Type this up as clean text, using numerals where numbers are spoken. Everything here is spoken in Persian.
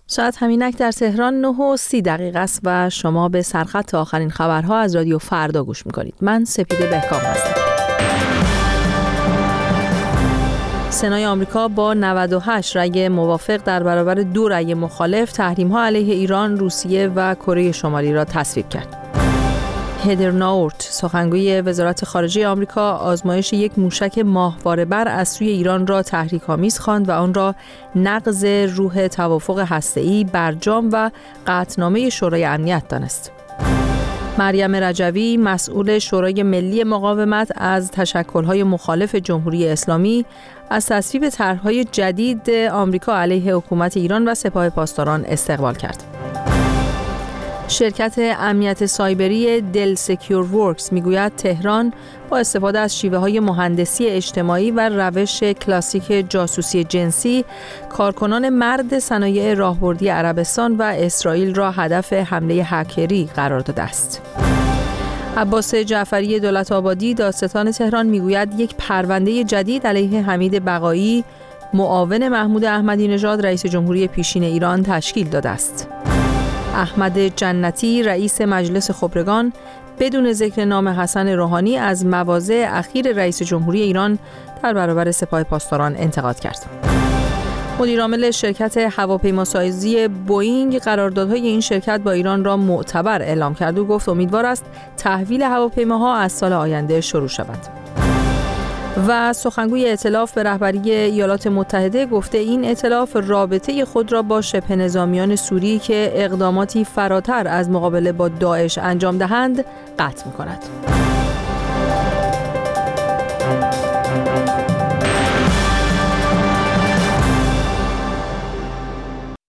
ساعت همینک در تهران 9:30 است و شما به سرخط آخرین خبرها از رادیو فردا گوش میکنید. من سپیده بهکام هستم. سنای آمریکا با 98 رأی موافق در برابر 2 رأی مخالف تحریم‌ها علیه ایران، روسیه و کره شمالی را تصویب کرد. هدر ناورت، سخنگوی وزارت خارجه آمریکا، آزمایش یک موشک ماهواره‌بر از سوی ایران را تحریک‌آمیز خواند و آن را نقض روح توافق هسته‌ای، برجام و قطعنامه شورای امنیت دانست. مریم رجوی، مسئول شورای ملی مقاومت، از تشکل‌های مخالف جمهوری اسلامی از تصویب طرح‌های جدید آمریکا علیه حکومت ایران و سپاه پاسداران استقبال کرد. شرکت امنیت سایبری دل سکیور ورکس میگوید تهران با استفاده از شیوه‌های مهندسی اجتماعی و روش کلاسیک جاسوسی جنسی کارکنان مرد صنایع راهبردی عربستان و اسرائیل را هدف حمله هکری قرار داده است. عباس جعفری دولت‌آبادی، دادستان تهران، میگوید یک پرونده جدید علیه حمید بقایی، معاون محمود احمدی نژاد رئیس جمهوری پیشین ایران، تشکیل داده است. احمد جنتی، رئیس مجلس خبرگان، بدون ذکر نام حسن روحانی از مواضع اخیر رئیس جمهوری ایران در برابر سپاه پاسداران انتقاد کرد. مدیرعامل شرکت هواپیماسازی بوئینگ قراردادهای این شرکت با ایران را معتبر اعلام کرد و گفت امیدوار است تحویل هواپیماها از سال آینده شروع شود. و سخنگوی ائتلاف به رهبری ایالات متحده گفته این ائتلاف رابطه خود را با شبه نظامیان سوری که اقداماتی فراتر از مقابله با داعش انجام دهند قطع می‌کند.